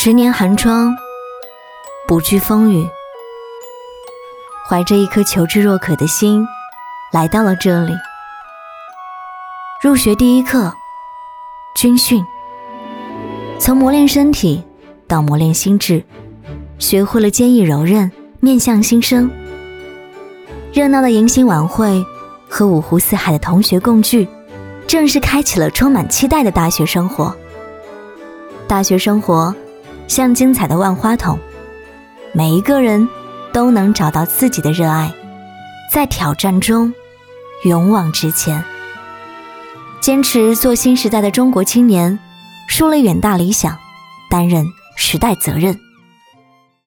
10年寒窗，不惧风雨，怀着一颗求知若渴的心来到了这里。入学第一课，军训，从磨练身体到磨练心智，学会了坚毅柔韧，面向新生。热闹的迎新晚会和五湖四海的同学共聚，正式开启了充满期待的大学生活。大学生活像精彩的万花筒，每一个人都能找到自己的热爱，在挑战中勇往直前，坚持做新时代的中国青年，树立远大理想，担任时代责任。